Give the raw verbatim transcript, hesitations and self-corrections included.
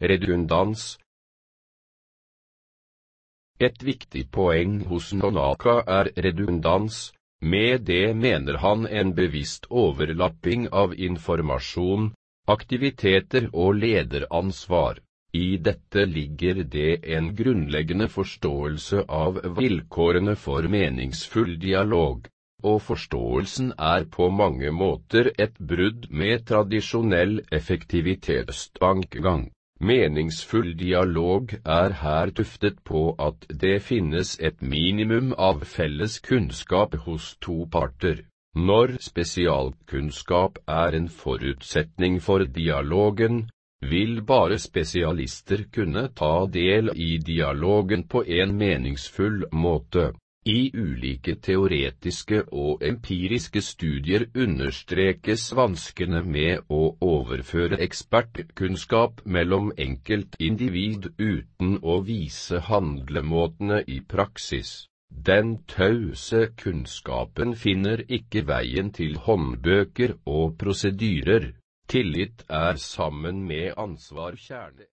redundans. Et viktig poeng hos Nonaka er redundans. Med det mener han en bevisst overlapping av informasjon, aktiviteter og lederansvar. I dette ligger det en grunnleggende forståelse av vilkårene for meningsfull dialog, og forståelsen er på mange måter et brudd med tradisjonell effektivitetstankegang. Meningsfull dialog er her tuftet på at det finnes et minimum av felles kunnskap hos to parter. Når spesialkunnskap er en forutsetning for dialogen, vil bare spesialister kunne ta del i dialogen på en meningsfull måte. I ulike teoretiske og empiriske studier understrekes vanskene med å overføre ekspertkunnskap mellom enkeltindivid uten å vise handlemåtene i praksis. Den tause kunnskapen finner ikke veien til håndbøker og prosedyrer. Tillit er sammen med ansvar kjerne.